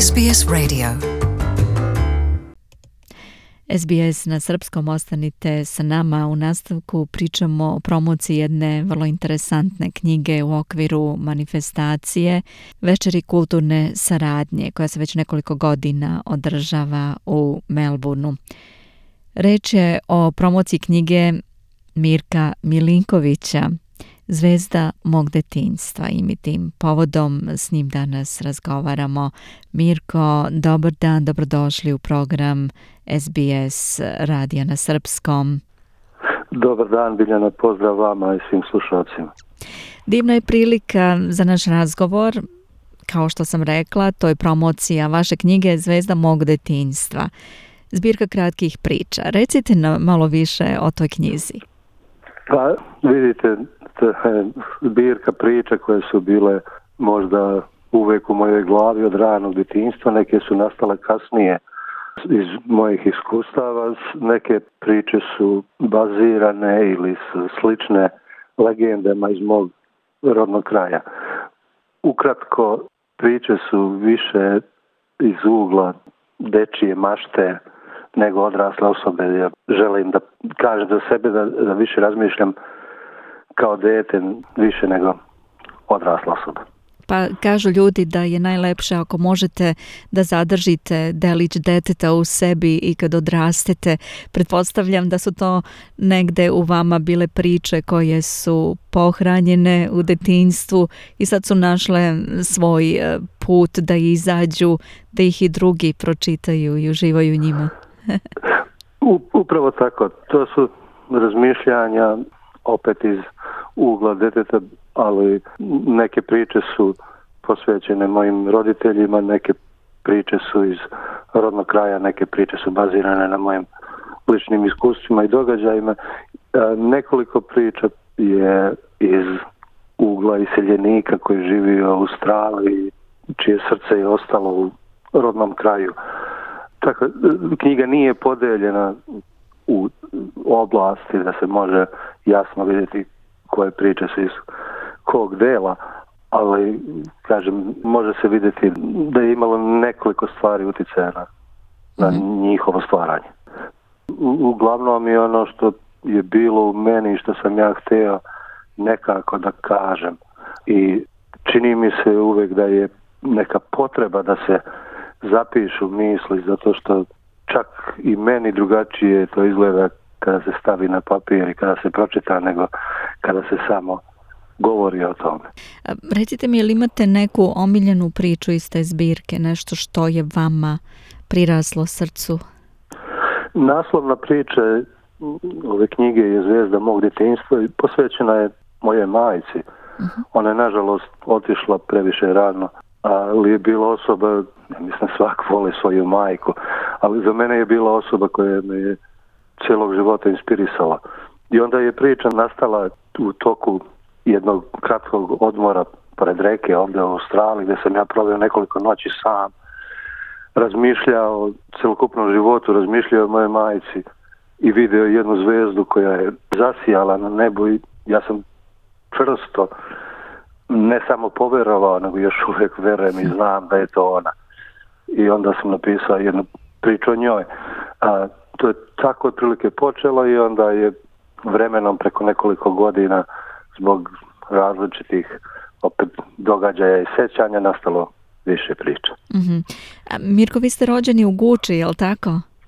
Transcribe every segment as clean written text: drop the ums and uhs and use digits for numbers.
SBS Radio. SBS na srpskom, ostanite sa nama. U nastavku pričamo o promociji jedne vrlo interesantne knjige u okviru manifestacije Večeri kulturne saradnje koja se već nekoliko godina održava u Melbourneu. Reč je o promociji knjige Mirka Milinkovića, Zvezda mog detinjstva, i mi tim povodom s njim danas razgovaramo. Mirko, dobar dan, dobrodošli u program SBS radija na srpskom. Dobar dan, Biljana, pozdrav vama i svim slušalcima. Divna je prilika za naš razgovor. Kao što sam rekla, to je promocija vaše knjige Zvezda mog detinjstva, zbirka kratkih priča. Recite nam malo više o toj knjizi. Pa vidite, zbirka priča koje su bile možda uvijek u mojoj glavi od ranog detinjstva, neke su nastale kasnije iz mojih iskustava, neke priče su bazirane ili su slične legendama iz mog rodnog kraja. Ukratko, priče su više iz ugla dečije mašte nego odrasle osobe. Ja želim da kažem za sebe da više razmišljam kao dete više nego odrasla osoba. Pa kažu ljudi da je najlepše ako možete da zadržite delić deteta u sebi i kad odrastete. Pretpostavljam da su to negde u vama bile priče koje su pohranjene u detinjstvu i sad su našle svoj put da izađu, da ih i drugi pročitaju i uživaju njima. Upravo tako. To su razmišljanja opet iz ugla deteta, ali neke priče su posvećene mojim roditeljima, neke priče su iz rodnog kraja, neke priče su bazirane na mojim ličnim iskustvima i događajima. Nekoliko priča je iz ugla iseljenika koji živi u Australiji, čije srce je ostalo u rodnom kraju. Tako, knjiga nije podeljena u oblasti da se može jasno vidjeti koje priče su iz kog dela, ali kažem, može se vidjeti da je imalo nekoliko stvari utjecaja na njihovo stvaranje. Uglavnom je ono što je bilo u meni i što sam ja htio nekako da kažem, i čini mi se uvijek da je neka potreba da se zapišu misli, zato što čak i meni drugačije to izgleda kada se stavi na papir i kada se pročita nego kada se samo govori o tome. Recite mi, jel imate neku omiljenu priču iz te zbirke, nešto što je vama priraslo srcu? Naslovna priča ove knjige je Zvezda mog detinjstva i posvećena je moje majci. Ona je nažalost otišla previše rano, ali je bila osoba, mislim, svak voli svoju majku, ali za mene je bila osoba koja me je cijelog života inspirisala. I onda je priča nastala u toku jednog kratkog odmora pored reke ovdje u Australiji, gdje sam ja proveo nekoliko noći sam, razmišljao o celokupnom životu, razmišljao o mojoj majci i video jednu zvezdu koja je zasijala na nebu i ja sam čvrsto ne samo poverovao, nego još uvijek verujem i znam da je to ona. I onda sam napisao jednu priču o njoj. To je tako otprilike počelo i onda je vremenom preko nekoliko godina zbog različitih opet događaja i sećanja nastalo više priča. Mirko, vi ste rođeni u Guči, je li tako?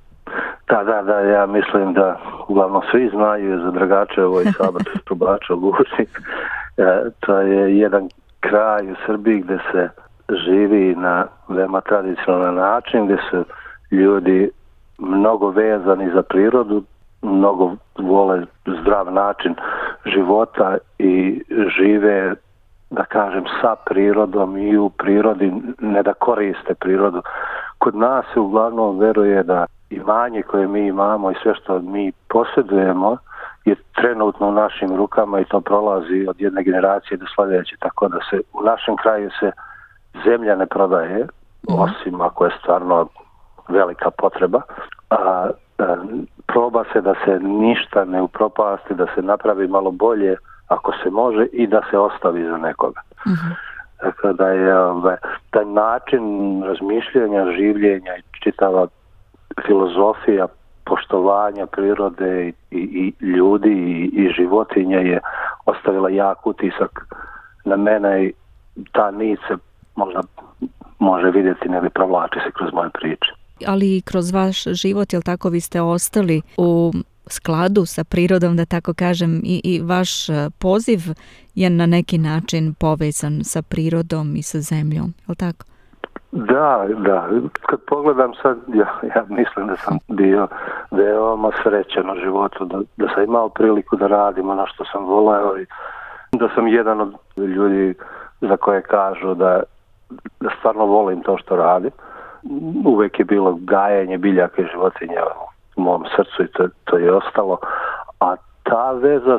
Da, ja mislim da uglavnom svi znaju za Dragačevo i Sabač, Trubačevo, Guči. To je jedan kraj u Srbiji gdje se živi na veoma tradicionalan način, gdje su ljudi mnogo vezani za prirodu, mnogo vole zdrav način života i žive, da kažem, sa prirodom i u prirodi, ne da koriste prirodu. Kod nas se uglavnom veruje da imanje koje mi imamo i sve što mi posjedujemo je trenutno u našim rukama i to prolazi od jedne generacije do sljedeće, tako da se u našem kraju se zemlja ne prodaje, osim ako je stvarno velika potreba, a proba se da se ništa ne upropasti, da se napravi malo bolje ako se može i da se ostavi za nekoga. Tako da je taj način razmišljanja, življenja i čitava filozofija poštovanja prirode i ljudi i životinja je ostavila jak utisak na mene i ta nit se možda može vidjeti, ne li provlači se kroz moje priče. Ali i kroz vaš život, jel tako, vi ste ostali u skladu sa prirodom, da tako kažem, i vaš poziv je na neki način povezan sa prirodom i sa zemljom, jel tako? Da. Kad pogledam sad, ja mislim da sam bio veoma srećan u životu, da sam imao priliku da radim ono što sam voleo i da sam jedan od ljudi za koje kažu da stvarno volim to što radim. Uvijek je bilo gajenje biljaka i životinja u mom srcu i to je ostalo. A ta veza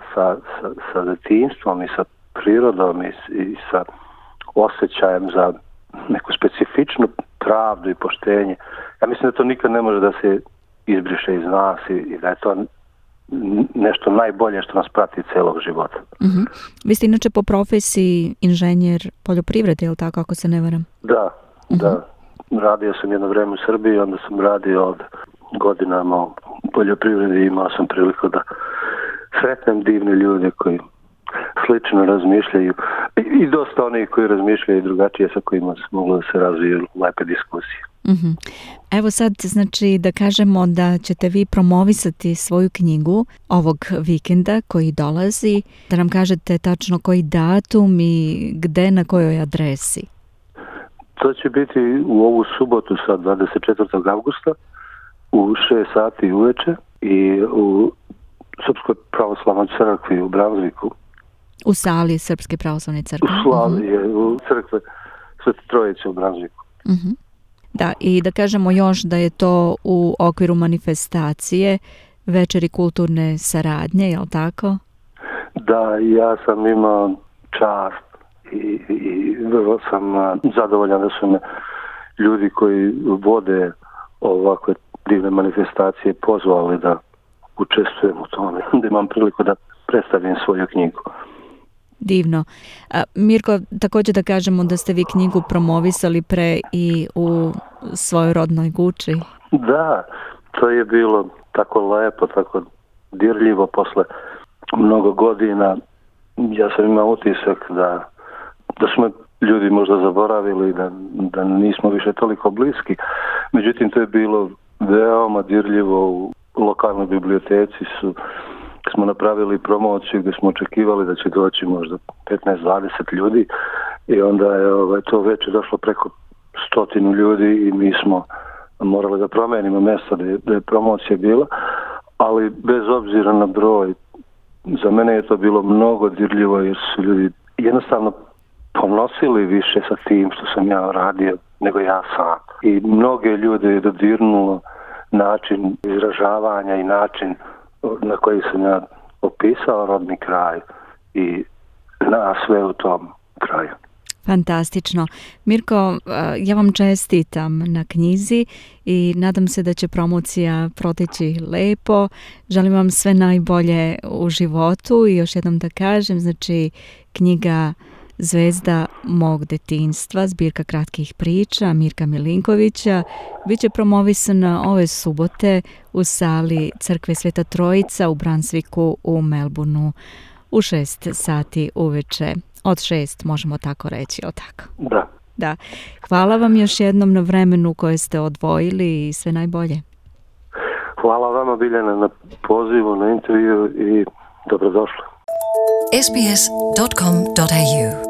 sa detinjstvom i sa prirodom i sa osjećajem za neku specifičnu pravdu i poštenje, ja mislim da to nikad ne može da se izbriše iz nas i da je to nešto najbolje što nas prati celog života. Mm-hmm. Vi ste inače po profesiji inženjer poljoprivrede, je li tako, ako se ne varam? Da. Radio sam jedno vreme u Srbiji, onda sam radio ovdje godinama u poljoprivredi i imao sam priliku da sretnem divne ljude koji slično razmišljaju i dosta onih koji razmišljaju drugačije, sa kojima se moglo da se razviju lepe diskusije. Mm-hmm. Evo sad, znači, da kažemo da ćete vi promovisati svoju knjigu ovog vikenda koji dolazi, da nam kažete tačno koji datum i gde, na kojoj adresi. To će biti u ovu subotu sa 24. augusta u 6 sati uveče i u Srpskoj pravoslavnoj crkvi u Brunswicku. U sali Srpske pravoslavne crkve. U sali je, u crkve Svete Trojice u Brunswicku. Mm-hmm. Da, i da kažemo još da je to u okviru manifestacije Večeri kulturne saradnje, je li tako? Da, ja sam imao čast i vrlo sam zadovoljan da su me ljudi koji vode ovakve divne manifestacije pozvali da učestvujem u tome, da imam priliku da predstavim svoju knjigu. Divno. Mirko, također da kažemo da ste vi knjigu promovisali pre i u svojoj rodnoj Guči. Da, to je bilo tako lepo, tako dirljivo posle mnogo godina. Ja sam imao utisak da su me ljudi možda zaboravili, da nismo više toliko bliski. Međutim, to je bilo veoma dirljivo. U lokalnoj biblioteci smo napravili promociju gdje smo očekivali da će doći možda 15-20 ljudi i onda je to već došlo preko 100 ljudi i mi smo morali da promenimo mjesto gdje je promocija bila, ali bez obzira na broj, za mene je to bilo mnogo dirljivo jer su ljudi jednostavno ponosili više sa tim što sam ja radio nego ja sam. I mnoge ljude je dodirnulo način izražavanja i način na koji sam ja opisao rodni kraj i na sve u tom kraju. Fantastično. Mirko, ja vam čestitam na knjizi i nadam se da će promocija proteći lepo. Želim vam sve najbolje u životu i još jednom da kažem, znači knjiga Zvezda mog detinjstva, zbirka kratkih priča Mirka Milinkovića, biće promovisana ove subote u sali Crkve Sveta Trojica u Brunswicku u Melbourneu u 6 sati uveče. Od 6 možemo tako reći, o tako? Da. Hvala vam još jednom na vremenu koje ste odvojili i sve najbolje. Hvala vama, Biljana, na pozivu, na intervju i dobrodošli. sbs.com.au